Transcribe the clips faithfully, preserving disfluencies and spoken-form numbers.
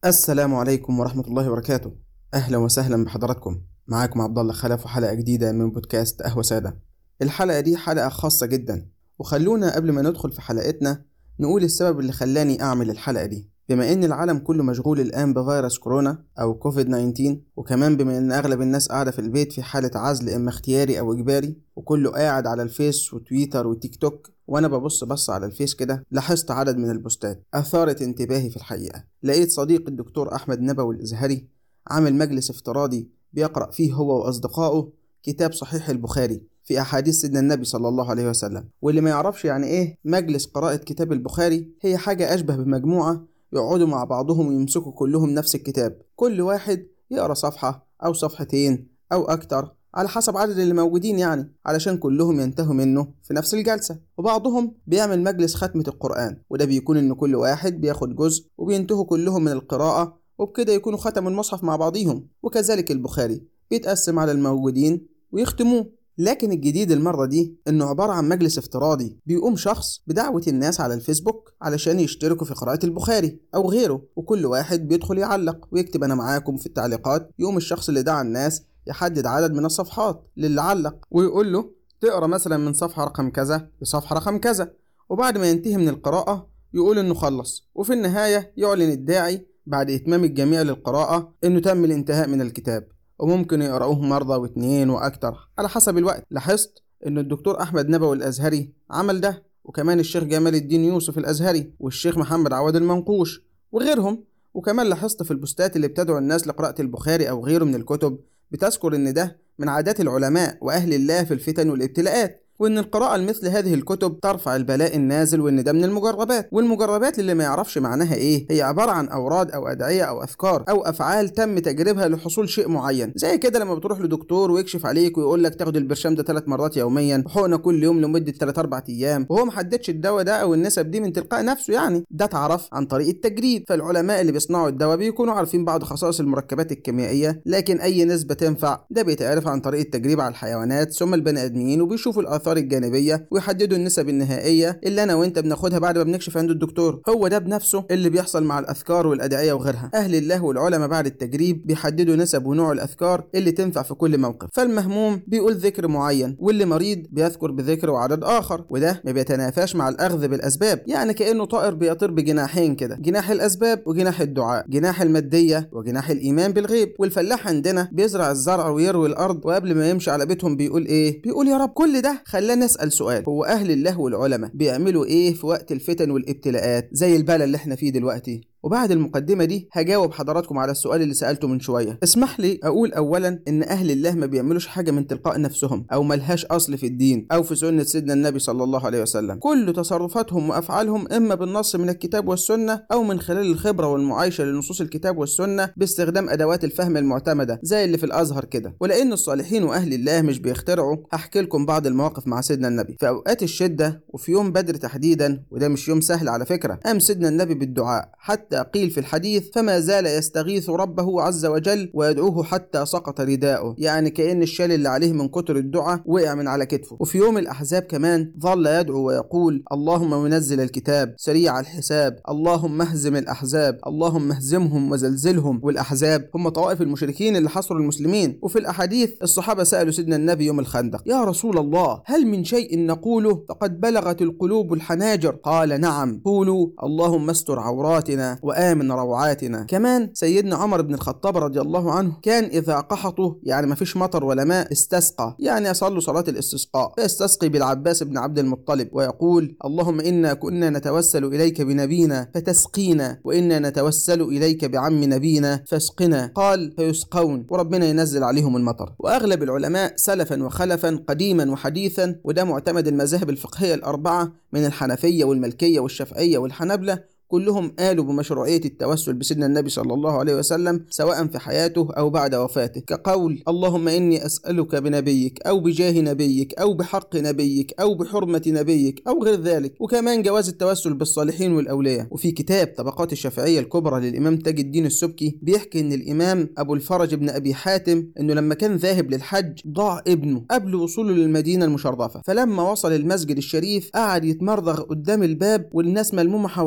السلام عليكم ورحمة الله وبركاته. أهلا وسهلا بحضراتكم. معاكم عبد الله خلف وحلقة جديدة من بودكاست قهوة سادة. الحلقة دي حلقة خاصة جدا، وخلونا قبل ما ندخل في حلقتنا نقول السبب اللي خلاني أعمل الحلقة دي. بما إن العالم كله مشغول الآن بفيروس كورونا أو كوفيد تسعة عشر، وكمان بما إن أغلب الناس قاعدة في البيت في حالة عزل إما اختياري أو إجباري، وكله قاعد على الفيس وتويتر وتيك توك، وانا ببص بص على الفيس كده لاحظت عدد من البوستات اثارت انتباهي. في الحقيقه لقيت صديق الدكتور احمد نبوي الازهري عامل مجلس افتراضي بيقرا فيه هو واصدقائه كتاب صحيح البخاري في احاديث سيدنا النبي صلى الله عليه وسلم. واللي ما يعرفش يعني ايه مجلس قراءه كتاب البخاري، هي حاجه اشبه بمجموعه يقعدوا مع بعضهم ويمسكوا كلهم نفس الكتاب، كل واحد يقرا صفحه او صفحتين او اكتر على حسب عدد اللي موجودين، يعني علشان كلهم ينتهوا منه في نفس الجلسة. وبعضهم بيعمل مجلس ختمة القرآن، وده بيكون إن كل واحد بياخد جزء وبينتهوا كلهم من القراءة، وبكده يكونوا ختموا المصحف مع بعضيهم. وكذلك البخاري بيتقسم على الموجودين ويختموه. لكن الجديد المرة دي إنه عبارة عن مجلس افتراضي بيقوم شخص بدعوة الناس على الفيسبوك علشان يشتركوا في قراءة البخاري أو غيره، وكل واحد بيدخل يعلق ويكتب أنا معاكم في التعليقات. يقوم الشخص اللي دعا الناس يحدد عدد من الصفحات للي علق، ويقول له تقرأ مثلا من صفحة رقم كذا لصفحة رقم كذا، وبعد ما ينتهي من القراءة يقول إنه خلص. وفي النهاية يعلن الداعي بعد إتمام الجميع للقراءة إنه تم الانتهاء من الكتاب، وممكن يقرأوه مرة واثنين وأكتر على حسب الوقت. لاحظت إن الدكتور أحمد نبوي الأزهري عمل ده، وكمان الشيخ جمال الدين يوسف الأزهري والشيخ محمد عواد المنقوش وغيرهم. وكمان لاحظت في البوستات اللي بتدعو الناس لقراءة البخاري أو غيره من الكتب بتذكر إن ده من عادات العلماء وأهل الله في الفتن والابتلاءات، وإن القراءة لمثل هذه الكتب ترفع البلاء النازل، وإن ده من المجربات. والمجربات اللي ما يعرفش معناها إيه، هي عبارة عن أوراد أو أدعية أو أذكار أو أفعال تم تجربها لحصول شيء معين. زي كده لما بتروح لدكتور ويكشف عليك ويقول لك تاخد البرشام ده ثلاث مرات يوميا وحقنة كل يوم لمدة ثلاثة أربعة أيام، وهو محددش الدواء ده أو النسب دي من تلقاء نفسه، يعني ده اتعرف عن طريق التجريب. فالعلماء اللي بيصنعوا الدواء بيكونوا عارفين بعض خصائص المركبات الكيميائية، لكن أي نسبة تنفع ده بيتعرف عن طريق التجريب على الحيوانات ثم البني آدمين، وبيشوفوا الآثار الجانبية ويحددوا النسب النهائية اللي أنا وأنت بناخدها بعد ما بنكشف عند الدكتور. هو ده بنفسه اللي بيحصل مع الأذكار والأدعية وغيرها. أهل الله والعلماء بعد التجريب بيحددوا نسب ونوع الأذكار اللي تنفع في كل موقف. فالمهموم بيقول ذكر معين، واللي مريض بيذكر بذكر وعدد آخر، وده ما بيتنافاش مع الأخذ بالأسباب. يعني كأنه طائر بيطير بجناحين كده، جناح الأسباب وجناح الدعاء، جناح المادية وجناح الإيمان بالغيب. والفلاح عندنا بيزرع الزرع ويروي الأرض، وقبل ما يمشي على بيتهم بيقول إيه؟ بيقول يا رب. كل ده خلانا نسأل سؤال، هو أهل الله والعلماء بيعملوا إيه في وقت الفتن والابتلاءات زي البلاء اللي احنا فيه دلوقتي؟ وبعد المقدمة دي هجاوب حضراتكم على السؤال اللي سألته من شوية. اسمح لي أقول أولا إن أهل الله ما بيعملوش حاجة من تلقاء نفسهم أو ملهاش أصل في الدين أو في سنة سيدنا النبي صلى الله عليه وسلم. كل تصرفاتهم وأفعالهم إما بالنص من الكتاب والسنة أو من خلال الخبرة والمعايشة لنصوص الكتاب والسنة باستخدام أدوات الفهم المعتمدة زي اللي في الأزهر كده. ولأن الصالحين وأهل الله مش بيخترعوا، هحكي لكم بعض المواقف مع سيدنا النبي في أوقات الشدة. وفي يوم بدر تحديدا، وده مش يوم سهل على فكرة، قام سيدنا النبي بالدعاء حتى قيل في الحديث فما زال يستغيث ربه عز وجل ويدعوه حتى سقط رداؤه، يعني كأن الشال اللي عليه من كتر الدعاء وقع من على كتفه. وفي يوم الأحزاب كمان ظل يدعو ويقول اللهم منزل الكتاب سريع الحساب اللهم اهزم الأحزاب اللهم اهزمهم وزلزلهم. والأحزاب هم طوائف المشركين اللي حصروا المسلمين. وفي الأحاديث الصحابة سألوا سيدنا النبي يوم الخندق يا رسول الله هل من شيء نقوله فقد بلغت القلوب الحناجر؟ قال نعم، قولوا اللهم استر عوراتنا وآمن روعاتنا. كمان سيدنا عمر بن الخطاب رضي الله عنه كان إذا قحطوا، يعني ما فيش مطر ولا ماء، استسقى، يعني يصلوا صلاة الاستسقاء، فيستسقي بالعباس بن عبد المطلب ويقول اللهم إنا كنا نتوسل إليك بنبينا فتسقينا، وإنا نتوسل إليك بعم نبينا فاسقنا. قال فيسقون، وربنا ينزل عليهم المطر. وأغلب العلماء سلفا وخلفا قديما وحديثا، وده معتمد المذاهب الفقهية الأربعة من الحنفية والملكية والشافعية والحنبلة، كلهم قالوا بمشروعية التوسل بسيدنا النبي صلى الله عليه وسلم سواء في حياته أو بعد وفاته، كقول اللهم إني أسألك بنبيك أو بجاه نبيك أو بحق نبيك أو بحرمة نبيك أو غير ذلك. وكمان جواز التوسل بالصالحين والأولياء. وفي كتاب طبقات الشافعية الكبرى للإمام تاج الدين السبكي بيحكي إن الإمام أبو الفرج بن أبي حاتم إنه لما كان ذاهب للحج ضاع ابنه قبل وصوله للمدينة المشرفة، فلما وصل المسجد الشريف قعد يتمرغ قدام الباب والناس ملمومة حواليه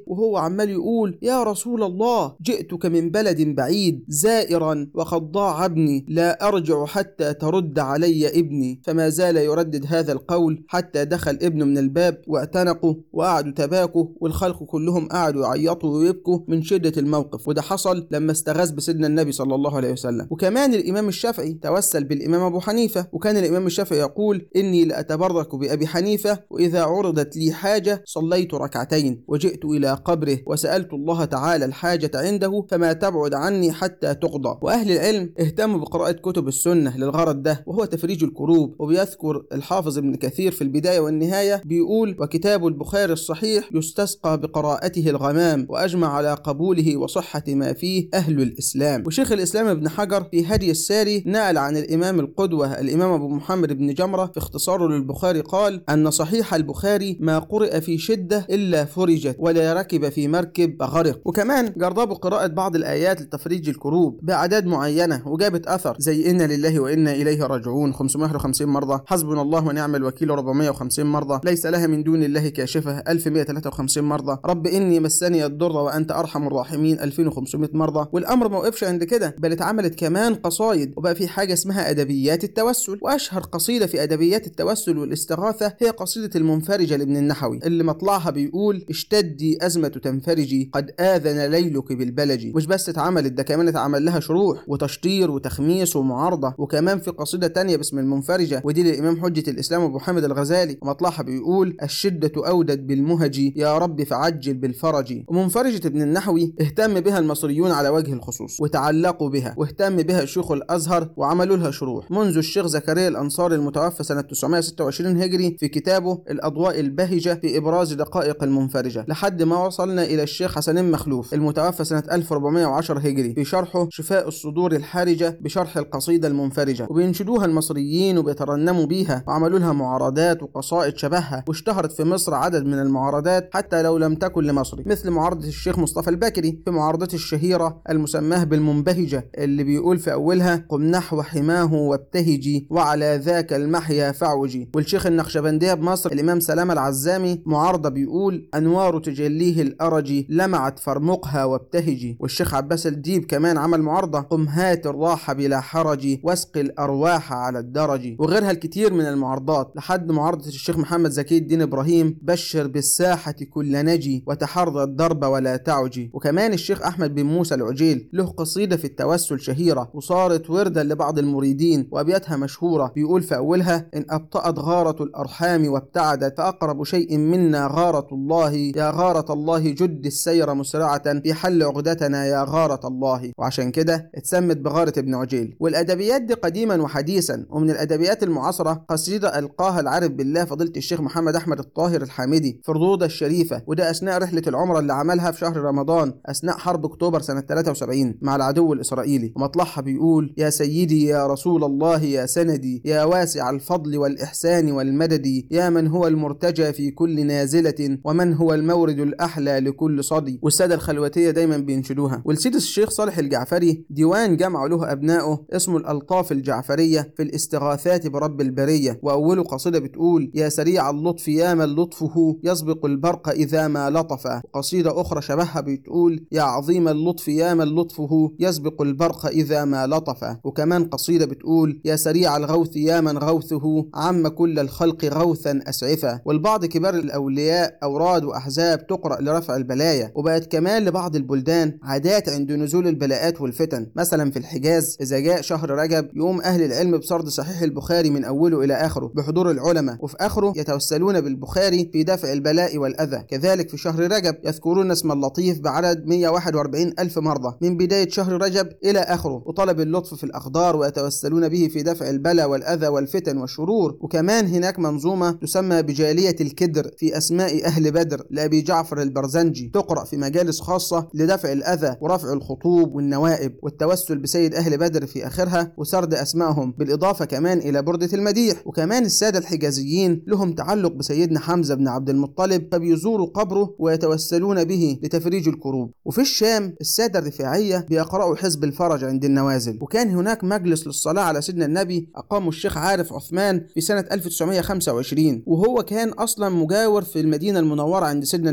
وهو عمال يقول يا رسول الله جئتك من بلد بعيد زائرا وقد ضاع ابني لا أرجع حتى ترد علي ابني. فما زال يردد هذا القول حتى دخل ابنه من الباب واعتنقوا وقعدوا تباكوا، والخلق كلهم قعدوا يعيطوا ويبكوا من شدة الموقف. وده حصل لما استغاث بسيدنا النبي صلى الله عليه وسلم. وكمان الإمام الشافعي توسل بالإمام أبو حنيفة، وكان الإمام الشافعي يقول إني لأتبرك بأبي حنيفة وإذا عرضت لي حاجة صليت ركعتين وجئت إلى قبره وسألت الله تعالى الحاجة عنده فما تبعد عني حتى تقضى. وأهل العلم اهتموا بقراءة كتب السنة للغرض ده، وهو تفريج الكروب. وبيذكر الحافظ ابن كثير في البداية والنهاية بيقول وكتاب البخاري الصحيح يستسقى بقراءته الغمام وأجمع على قبوله وصحة ما فيه أهل الإسلام. وشيخ الإسلام ابن حجر في هدي الساري نقل عن الإمام القدوة الإمام أبو محمد بن جمرة في اختصاره للبخاري قال أن صحيح البخاري ما قرئ في شدة إلا فرجت ولا ركب في مركب فغرق. وكمان جربوا قراءة بعض الآيات لتفريج الكروب بأعداد معينة وجابت أثر، زي إن لله وإنا إليه راجعون خمسمائة وخمسين مرة، حسبنا الله ونعم الوكيل أربعمائة وخمسين مرة، ليس لها من دون الله كاشفة ألف ومائة وثلاثة وخمسين مرة، رب إني مسني الضر وأنت أرحم الراحمين ألفين وخمسمائة مرة. والأمر ما وقفش عند كده، بل اتعملت كمان قصايد، وبقى في حاجة اسمها أدبيات التوسل. وأشهر قصيدة في أدبيات التوسل والاستغاثة هي قصيدة المنفرجة لابن النحوي، اللي مطلعها بيقول اشتدي أزمة تنفرجي قد آذن ليلك بالبلج. مش بس اتعملت، ده كمان اتعمل لها شروح وتشطير وتخميس ومعارضة. وكمان في قصيدة تانية باسم المنفرجة، ودي للإمام حجة الإسلام أبو حامد الغزالي، ومطلعها بيقول الشدة أودت بالمهج يا رب فعجل بالفرج. ومنفرجة ابن النحوي اهتم بها المصريون على وجه الخصوص وتعلقوا بها، واهتم بها شيوخ الأزهر وعملوا لها شروح، منذ الشيخ زكريا الأنصاري المتوفى سنة تسعمائة وستة وعشرين هجري في كتابه الأضواء البهجة في إبراز دقائق المنفرجة، لحد ما وصلنا إلى الشيخ حسن مخلوف المتوفى سنة ألف وأربعمائة وعشرة هجري في شرحه شفاء الصدور الحرجة بشرح القصيدة المنفرجة. وبينشدوها المصريين وبيترنموا بيها، وعملوا لها معارضات وقصائد شبهها، واشتهرت في مصر عدد من المعارضات حتى لو لم تكن لمصري، مثل معارضة الشيخ مصطفى البكري في معارضته الشهيرة المسماه بالمنبهجة، اللي بيقول في أولها قم نحو حماه وابتهجي وعلى ذاك المحيا فعوجي. والشيخ النقشبندية بمصر الإمام سلام العزامي معارضة بيقول أنوار تجليه الأرجي لمعت فرمقها وابتهجي. والشيخ عباس الديب كمان عمل معارضة قم هات الراحة بلا حرج واسق الأرواح على الدرج. وغيرها الكثير من المعارضات، لحد معارضة الشيخ محمد زكي الدين إبراهيم بشر بالساحة كل نجي وتحرى الضرب ولا تعجي. وكمان الشيخ أحمد بن موسى العجيل له قصيدة في التوسل شهيرة وصارت وردا لبعض المريدين، وأبياتها مشهورة بيقول في أولها إن أبطأت غارة الأرحام وابتعدت فأقرب شيء منا غارة الله يا غارة الله جد السير مسرعة في حل عقدتنا يا غارة الله. وعشان كده اتسمت بغارة ابن عجيل. والأدبيات دي قديما وحديثا. ومن الأدبيات المعاصرة قصيدة ألقاها العارف بالله فضيلة الشيخ محمد أحمد الطاهر الحامدي في الروضة الشريفة، وده أثناء رحلة العمرة اللي عملها في شهر رمضان أثناء حرب أكتوبر سنة ثلاثة وسبعين مع العدو الإسرائيلي. ومطلعها بيقول يا سيدي يا رسول الله يا سندي يا واسع الفضل والإحسان والمدد يا من هو المرتجى في كل نازلة ومن هو المورد الأحلى لكل صدي. والسادة الخلوتية دايما بينشدوها. والسيد الشيخ صالح الجعفري ديوان جمع له أبنائه اسمه الألطاف الجعفرية في الاستغاثات برب البرية، وأول قصيدة بتقول يا سريع اللطف يا من لطفه يسبق البرق إذا ما لطف. وقصيدة أخرى شبهها بتقول يا عظيم اللطف يا من لطفه يسبق البرق إذا ما لطف. وكمان قصيدة بتقول يا سريع الغوث يا من غوثه عم كل الخلق غوثا أسعفا. والبعض كبار الأولياء أوراد وأحزاب تقرأ لرفع البلايا. وبقت كمان لبعض البلدان عادات عند نزول البلاءات والفتن، مثلا في الحجاز إذا جاء شهر رجب يقوم أهل العلم بسرد صحيح البخاري من أوله إلى آخره بحضور العلماء، وفي آخره يتوسلون بالبخاري في دفع البلاء والأذى. كذلك في شهر رجب يذكرون اسم اللطيف بعدد مئة وواحد وأربعين ألف مرة من بداية شهر رجب إلى آخره، وطلب اللطف في الأقدار ويتوسلون به في دفع البلاء والأذى والفتن والشرور. وكمان هناك منظومة تسمى بجالية الكدر في أسماء أهل بدر لأبي جعفر البرزنجي، تقرأ في مجالس خاصة لدفع الأذى ورفع الخطوب والنوائب والتوسل بسيد أهل بدر في آخرها وسرد أسمائهم، بالإضافة كمان إلى بردة المديح. وكمان السادة الحجازيين لهم تعلق بسيدنا حمزة بن عبد المطلب فبيزوروا قبره ويتوسلون به لتفريج الكروب. وفي الشام السادة الرفاعية بيقرأوا حزب الفرج عند النوازل. وكان هناك مجلس للصلاة على سيدنا النبي أقامه الشيخ عارف عثمان في سنة ألف وتسعمائة وخمسة وعشرين، وهو كان أصلا مجاور في المدينة المنورة عند سيدنا النبي،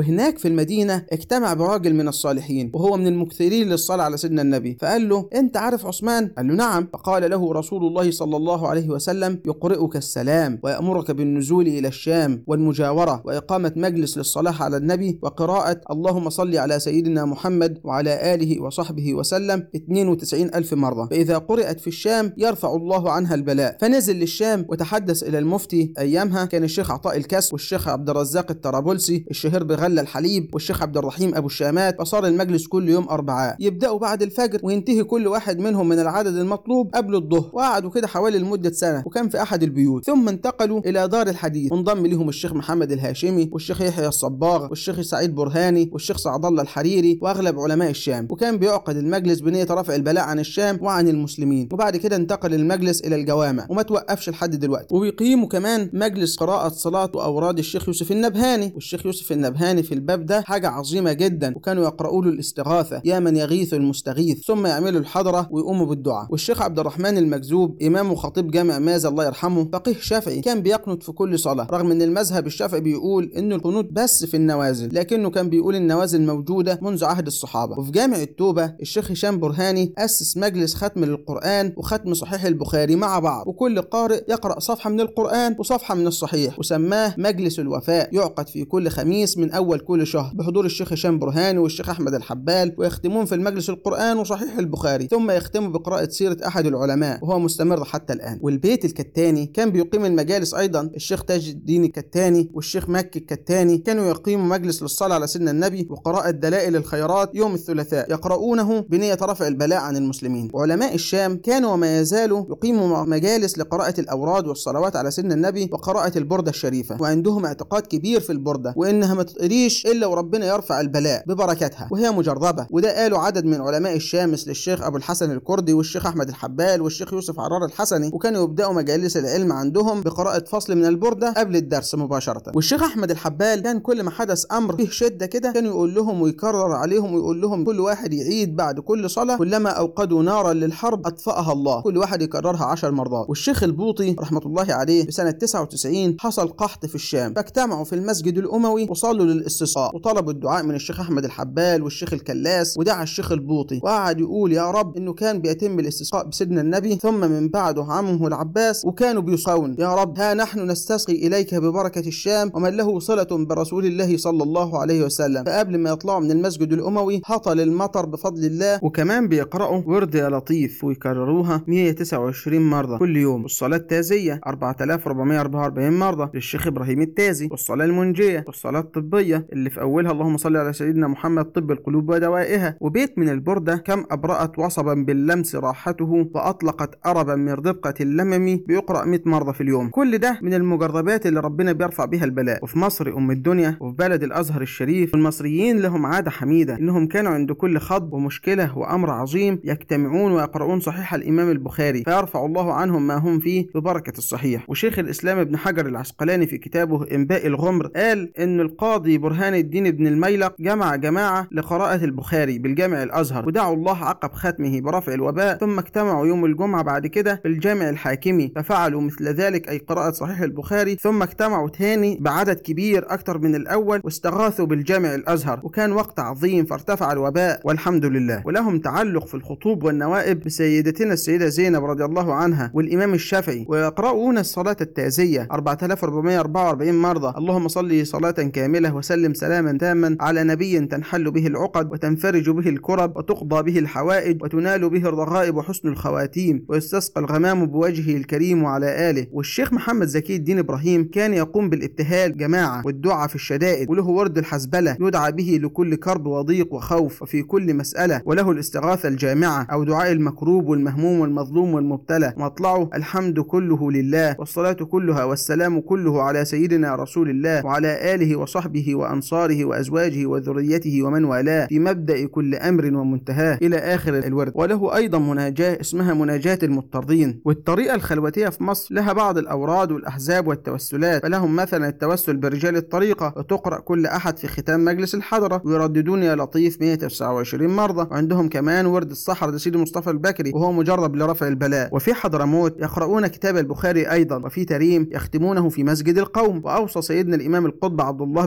وهناك في المدينة اجتمع براجل من الصالحين وهو من المكثرين للصلاة على سيدنا النبي، فقال له: أنت عارف عثمان؟ قال له: نعم. فقال له رسول الله صلى الله عليه وسلم: يقرئك السلام ويأمرك بالنزول إلى الشام والمجاورة وإقامة مجلس للصلاة على النبي وقراءة اللهم صل على سيدنا محمد وعلى آله وصحبه وسلم اثنين وتسعين ألف مرة، فإذا قرأت في الشام يرفع الله عنها البلاء. فنزل للشام وتحدث إلى المفتي أيامها، كان الشيخ عطاء الكسر والشيخ عبد الرزاق الطرابلسي الشهير بغلة الحليب والشيخ عبد الرحيم أبو الشامات. فصار المجلس كل يوم أربعاء، يبدأوا بعد الفجر وينتهي كل واحد منهم من العدد المطلوب قبل الظهر، وقعدوا كده حوالي لمدة سنة، وكان في أحد البيوت. ثم انتقلوا إلى دار الحديث، وانضم لهم الشيخ محمد الهاشمي والشيخ يحيى الصباغ والشيخ سعيد برهاني والشيخ سعد الله الحريري وأغلب علماء الشام. وكان بيعقد المجلس بنية رفع البلاء عن الشام وعن المسلمين. وبعد كده انتقل المجلس إلى الجوامع وما توقفش لحد دلوقتي. وبيقيموا كمان مجلس قراءة صلاة وأوراد الشيخ يوسف النبهاني، والشيخ يوسف النبهاني في الباب ده حاجة عظيمة جدا، وكانوا يقرؤوا له الاستغاثة يا من يغيث المستغيث، ثم يعملوا الحضرة ويقوموا بالدعاء. والشيخ عبد الرحمن المجذوب إمام وخطيب جامع ماذا الله يرحمه، فقيه شافعي، كان بيقنط في كل صلاة، رغم ان المذهب الشافعي بيقول انه القنوت بس في النوازل، لكنه كان بيقول النوازل موجودة منذ عهد الصحابة. وفي جامع التوبة الشيخ هشام برهاني أسس مجلس ختم للقرآن وختم صحيح البخاري مع بعض، وكل قارئ يقرأ صفحة من القرآن وصفحة من الصحيح، وسماه مجلس الوفاء، يعقد في كل خميس من أول كل شهر بحضور الشيخ هشام برهاني والشيخ أحمد الحبال، ويختمون في المجلس القرآن وصحيح البخاري، ثم يختموا بقراءة سيرة أحد العلماء، وهو مستمر حتى الآن. والبيت الكتاني كان بيقيم المجالس أيضا، الشيخ تاج الدين الكتاني والشيخ مكي الكتاني كانوا يقيموا مجلس للصلاة على سيدنا النبي وقراءة دلائل الخيرات يوم الثلاثاء، يقرؤونه بنية رفع البلاء عن المسلمين. وعلماء الشام كانوا وما يزالوا يقيموا مجالس لقراءة الأوراد والصلوات على سيدنا النبي وقراءة البردة الشريفة، وعندهم اعتقاد كبير في البردة وإنها ما تقريش إلا وربنا يرفع البلاء ببركتها، وهي مجربة. وده قالوا عدد من علماء الشام مثل الشيخ أبو الحسن الكردي والشيخ أحمد الحبال والشيخ يوسف عرار الحسني، وكانوا يبدأوا مجالس العلم عندهم بقراءة فصل من البردة قبل الدرس مباشرة. والشيخ أحمد الحبال كان كل ما حدث أمر فيه شدة كده كان يقول لهم ويكرر عليهم ويقول لهم كل واحد يعيد بعد كل صلاة كلما أوقدوا نارا للحرب أطفأها الله، كل واحد يكررها عشر مرات. والشيخ البوطي رحمة الله عليه في سنة تسعة وتسعين حصل قحط في الشام، فاجتمعوا في المسجد الأموي وصلوا للاستسقاء وطلبوا الدعاء من الشيخ أحمد الحبال والشيخ الكلاس، ودعا الشيخ البوطي وقعد يقول يا رب، إنه كان بيتم الاستسقاء بسيدنا النبي ثم من بعده عمه العباس، وكانوا بيصون يا رب ها نحن نستسقي إليك ببركة الشام ومن له صلة برسول الله صلى الله عليه وسلم. فقبل ما يطلعوا من المسجد الأموي هطل المطر بفضل الله. وكمان بيقرأوا ورد يا لطيف ويكرروها مئة وتسعة وعشرين مرة كل يوم، والصلاة التازية أربعة آلاف وأربعمائة وأربعة وأربعين مرة للشيخ إبراهيم التازي، والصلاة المنجية والصلاة الطبية اللي في أولها اللهم صل على سيدنا محمد طب القلوب ودوائها. وبيت من البردة كم أبرأت وصبا باللمس راحته وأطلقت أربا من ربقة اللمم بيقرأ مئة مرة في اليوم. كل ده من المجربات اللي ربنا بيرفع بها البلاء. وفي مصر أم الدنيا وفي بلد الأزهر الشريف المصريين لهم عادة حميدة، إنهم كانوا عند كل خطب ومشكلة وأمر عظيم يجتمعون ويقرؤون صحيح الإمام البخاري فيرفع الله عنهم ما هم فيه ببركة الصحيح. وشيخ الإسلام ابن حجر العسقلاني في كتابه إنباء الغمر قال إن القاضي برهان الدين ابن الميلق جمع جماعة لقراءة البخاري بالجامع الأزهر، ودعوا الله عقب ختمه برفع الوباء، ثم اجتمعوا يوم الجمعة بعد كده في الجامع الحاكمي ففعلوا مثل ذلك أي قراءة صحيح البخاري، ثم اجتمعوا تاني بعدد كبير أكتر من الأول واستغاثوا بالجامع الأزهر، وكان وقت عظيم فارتفع الوباء والحمد لله. ولهم تعلق في الخطوب والنوائب بسيدتنا السيدة زينب رضي الله عنها والإمام الشافعي، ويقرؤون الصلاة التازية أربعة آلاف وأربعمائة وأربعة وأربعين مرة اللهم صل صلاة كاملة وسلم سلاما تاما على نبي تنحل به العقد وتنفرج به الكرب وتقضى به الحوائج وتنال به الرغائب وحسن الخواتيم ويستسقى الغمام بوجهه الكريم وعلى آله. والشيخ محمد زكي الدين إبراهيم كان يقوم بالابتهال جماعة والدعاء في الشدائد، وله ورد الحزبلة يدعى به لكل كرب وضيق وخوف وفي كل مسألة، وله الاستغاثة الجامعة أو دعاء المكروب والمهموم والمظلوم والمبتلى، مطلعه الحمد كله لله والصلاة كلها والسلام كله على سيدنا رسول الله وعلى آله وصحبه وأنصاره وأزواجه وذريته ومن والاه في مبدأ كل أمر ومنتهاه إلى آخر الورد. وله أيضا مناجاة اسمها مناجاة المضطرين. والطريقة الخلوتية في مصر لها بعض الأوراد والأحزاب والتوسلات، فلهم مثلا التوسل برجال الطريقة وتقرأ كل أحد في ختام مجلس الحضرة، ويرددون يا لطيف مئة وتسعة وعشرين مرة. وعندهم كمان ورد الصحر لسيدي مصطفى البكري وهو مجرب لرفع البلاء. وفي حضرموت يقرؤون كتاب البخاري أيضا، وفي تريم يختمونه في مسجد القوم. وأوصى سيدنا الإمام القطب عبد الله بن علوي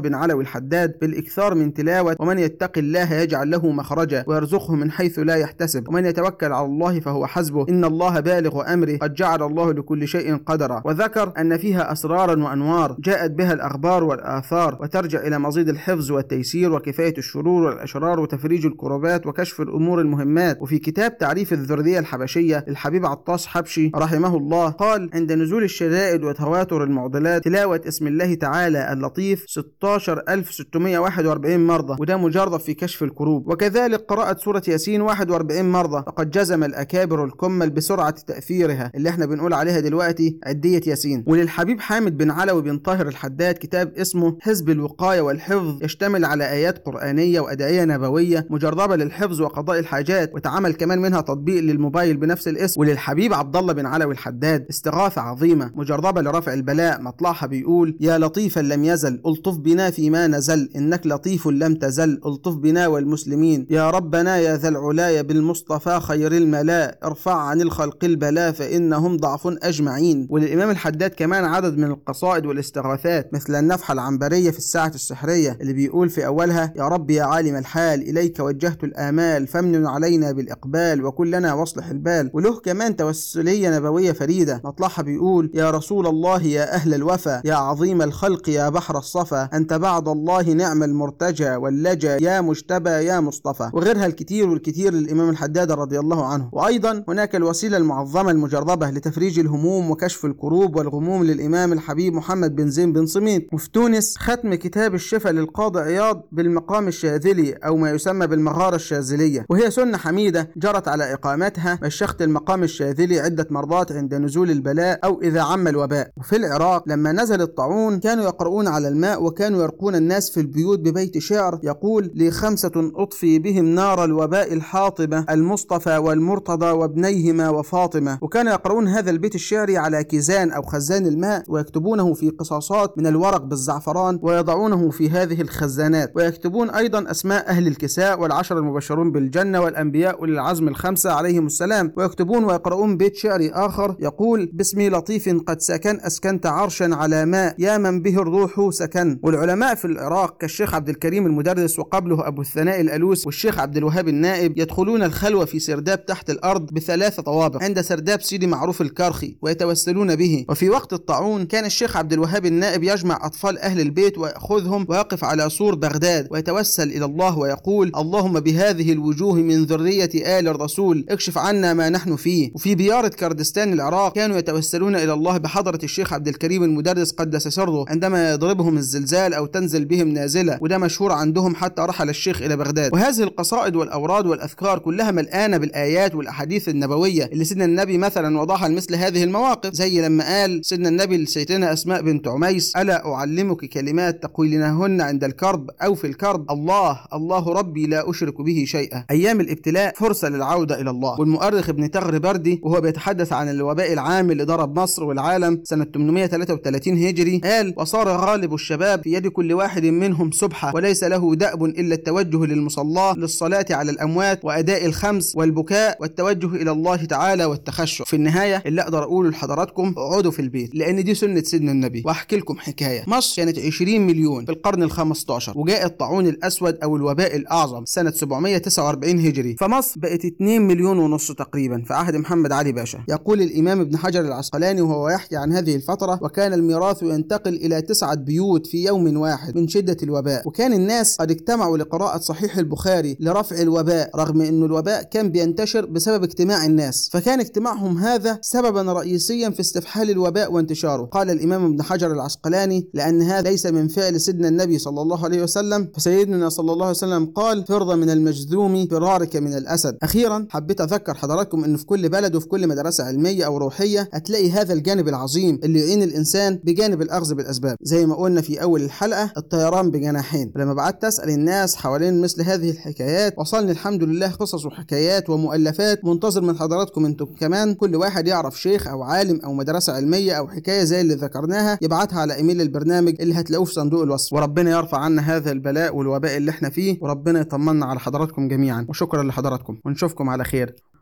الحداد بالإكثار من تلاوة ومن يتق الله يجعل له مخرجا ويرزقه من حيث لا يحتسب ومن يتوكل على الله فهو حسبه إن الله بالغ أمره قد جعل الله لكل شيء قدرا. وذكر أن فيها أسرارا وأنوار جاءت بها الأخبار والآثار وترجع إلى مزيد الحفظ والتيسير وكفاية الشرور والأشرار وتفريج الكربات وكشف الأمور المهمات. وفي كتاب تعريف الذرية الحبشية للحبيب عطاس حبشي رحمه الله قال: عند نزول الشدائد وتواتر المعضلات تلاوة اسم الله تعالى اللطيف ستة عشر ألف وستمائة وواحد وأربعين مرة، وده مجرد في كشف الكروب. وكذلك قراءة سورة ياسين واحد وأربعين مرة، فقد جزم الأكابر الكمل بسرعة تأثيرها اللي احنا بنقول عليها دلوقتي عدية ياسين. وللحبيب حامد بن علوي بن طاهر الحداد كتاب اسمه حزب الوقاية والحفظ، يشتمل على آيات قرآنية وأدعية نبوية مجربة للحفظ وقضاء الحاجات، وتعمل كمان منها تطبيق للموبايل بنفس الاسم. وللحبيب عبد الله بن علوي الحداد استغاثة عظيمة مجربة لرفع البلاء، مطلعها بيقول: يا لطيفا لم يزل ألطف بنا فيما نزل، إنك لطيف لم تزل ألطف بنا والمسلمين، يا ربنا يا ذا العلايا بالمصطفى خير الملاء، ارفع عن الخلق البلاء فإنهم ضعف أجمعين. وللإمام الحداد كمان عدد من القصائد والاستغاثات مثل النفحة العنبرية في الساعة السحرية اللي بيقول في أولها: يا رب يا عالم الحال إليك وجهت الآمال، فامنن علينا بالإقبال وكلنا واصلح البال. وله كمان توسلية نبوية فريدة مطلعها بيقول: يا رسول الله يا أهل الوفا، يا عظيم الخلق يا بحر الصفا، أنت بعد الله نعم المرتجى واللجى، يا مجتبى يا مصطفى. وغيرها الكثير والكثير للإمام الحداد رضي الله عنه. وأيضا هناك الوسيلة المعظمة المجربة لتفريج الهموم وكشف الكروب والغموم للإمام الحبيب محمد بن زين بن صميت. وفي تونس ختم كتاب الشفا للقاضي عياض بالمقام الشاذلي أو ما يسمى بالمغارة الشاذلية، وهي سنة حميدة جرت على إقامتها مشيخة المقام الشاذلي عدة مرات عند نزول البلاء أو إذا عم الوباء. وفي العراق لما نزل الطاعون كانوا يقرؤون على الماء وكانوا يرقون الناس في البيوت ببيت شعر يقول: لي خمسة أطفي بهم نار الوباء الحاطبة، المصطفى والمرتضى وابنيهما وفاطمة. وكانوا يقرؤون هذا البيت الشعري على كيزان أو خزان الماء ويكتبونه في قصاصات من الورق بالزعفران ويضعونه في هذه الخزانات، ويكتبون أيضا أسماء أهل الكساء والعشر المبشرون بالجنة والأنبياء أولي العزم الخمسة عليهم السلام. ويكتبون ويقرؤون بيت شعري آخر يقول: باسمي لطيف قد سكن أسكنت عرشا على ماء، يا من به الروح سكن. والعلماء في العراق كالشيخ عبد الكريم المدرس وقبله أبو الثناء الألوس والشيخ عبد الوهاب النائب يدخلون الخلوة في سرداب تحت الأرض بثلاثة طوابق عند سرداب سيدي معروف الكرخي ويتوسلون به. وفي وقت الطاعون كان الشيخ عبد الوهاب النائب يجمع أطفال أهل البيت ويأخذهم ويقف على سور بغداد ويتوسل إلى الله ويقول: اللهم بهذه الوجوه من ذرية آل الرسول اكشف عنا ما نحن فيه. وفي بيارة كردستان العراق كانوا يتوسلون إلى الله بحضرة الشيخ عبد الكريم المدرس قدس سره عندما يضربهم الزلزال أو تنزل بهم نازلة، وده مشهور عندهم حتى رحل الشيخ إلى بغداد. وهذه القصائد والأوراد والأذكار كلها ملآنة بالآيات والأحاديث النبوية اللي سيدنا النبي مثلا وضعها لمثل هذه المواقف، زي لما قال سيدنا النبي لسيدنا أسماء بنت عميس: ألا أعلمك كلمات تقولينهن عند الكرب أو في الكرب؟ الله الله ربي لا أشرك به شيئا. أيام الابتلاء فرصة للعودة إلى الله. والمؤرخ ابن تغر بردي وهو بيتحدث عن الوباء العام اللي ضرب مصر والعالم سنة ثمانمائة وثلاثة وثلاثين هجري قال: وصار غالب الشباب في يد كل واحد منهم سبحة، وليس له دأب إلا التوجه للمصلى للصلاة على الأموات وأداء الخمس والبكاء والتوجه إلى الله تعالى والتخشع. في النهاية اللي أقدر أقوله لحضراتكم: اقعدوا في البيت، لأن دي سنة سيدنا النبي. وأحكي لكم حكاية. مصر كانت عشرين مليون في القرن الخامس عشر، وجاء الطاعون الأسود أو الوباء الأعظم سنة سبعمائة وتسعة وأربعين هجري، فمصر بقت اتنين مليون ونص تقريبا في عهد محمد علي باشا. يقول الإمام ابن حجر العسقلاني وهو يحكي عن هذه الفترة: وكان الميراث ينتقل إلى تسعة بيوت في يوم واحد من شدة الوباء، وكان الناس قد اجتمعوا لقراءة صحيح البخاري لرفع الوباء، رغم أن الوباء كان بينتشر بسبب اجتماع الناس، فكان اجتماعهم هذا سببا رئيسيا في استفحال الوباء وانتشاره. قال الإمام ابن حجر العسقلاني: لأن هذا ليس من فعل سيدنا النبي صلى الله عليه وسلم، فسيدنا صلى الله عليه وسلم قال: فرض من المجذوم فرارك من الأسد. أخيرا حبيت أذكر حضراتكم أن في كل بلد وفي كل مدرسة علمية أو روحية هتلاقي هذا الجانب العظيم اللي يعين الإنسان بجانب الأخذ بالأسباب. زي ما قلنا في أول الحلقة: الطيران بجناحين. لما بعدت أسأل الناس حوالين مثل هذه الحكايات وصلني الحمد لله قصص وحكايات ومؤلفات. منتظر من حضراتكم أنتم كمان كل واحد يعرف شيخ أو عالم أو مدرسة علمية أو حكاية زي اللي ذكرناها يبعتها على إيميل البرنامج اللي هتلاقوه في صندوق الوصف. وربنا يرفع عنا هذا البلاء والوباء اللي احنا فيه، وربنا يطمنا على حضراتكم جميعا. وشكرا لحضراتكم ونشوفكم على خير.